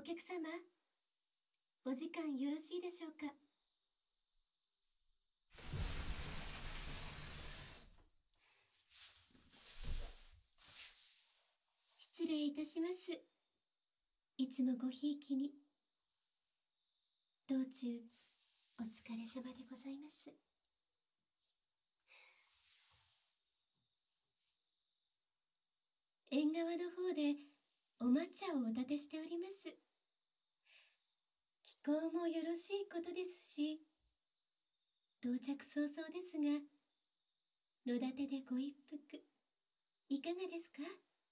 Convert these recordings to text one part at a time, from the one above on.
客様、お時間よろしいでしょうか。失礼いたします。いつもごひいきに。道中、お疲れ様でございます。縁側の方でお抹茶をお立てしております。気候もよろしいことですし、到着早々ですが、野立てでご一服、いかがですか？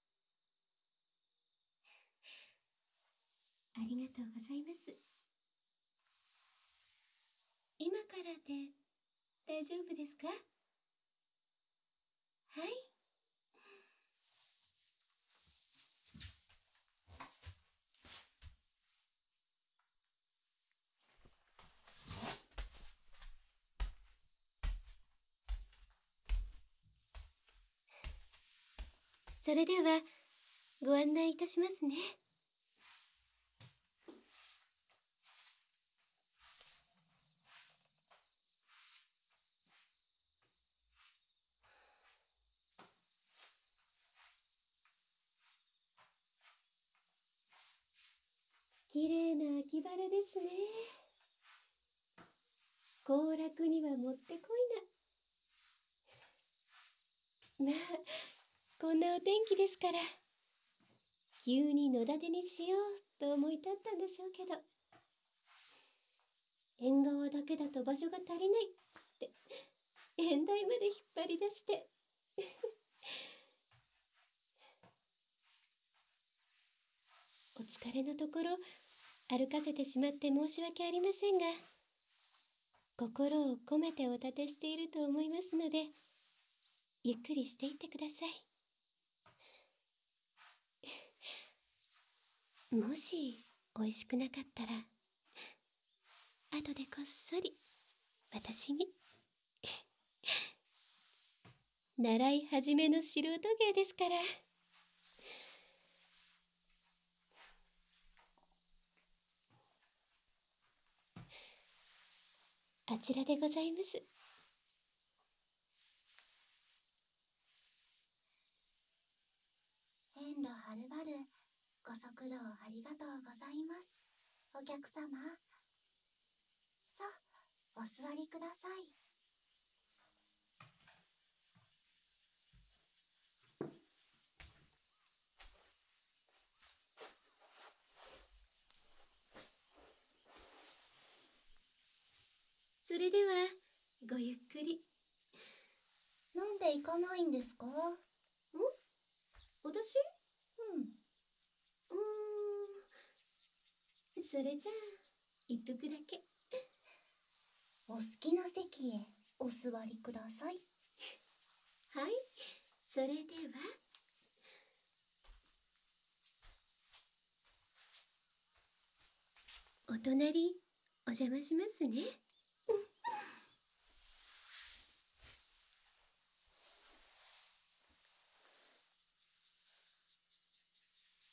ありがとうございます。今からで大丈夫ですか？はい。それでは、ご案内いたしますね。きれいな秋晴れですね。行楽にはもってこいな。まあ、こんなお天気ですから、急に野立てにしようと思い立ったんでしょうけど、縁側だけだと場所が足りないって、縁台まで引っ張り出して。お疲れのところ、歩かせてしまって申し訳ありませんが、心を込めてお立てしていると思いますので、ゆっくりしていってください。もし美味しくなかったら、後でこっそり私に。習い始めの素人芸ですから。あちらでございます。 遠路はるばるご足労ありがとうございます。お客様、さあ、お座りください。 それでは、ごゆっくり。 なんで行かないんですか？ 私？ うん。 それじゃあ、一服だけ。 お好きな席へお座りください。 はい、それでは。お隣、お邪魔しますね。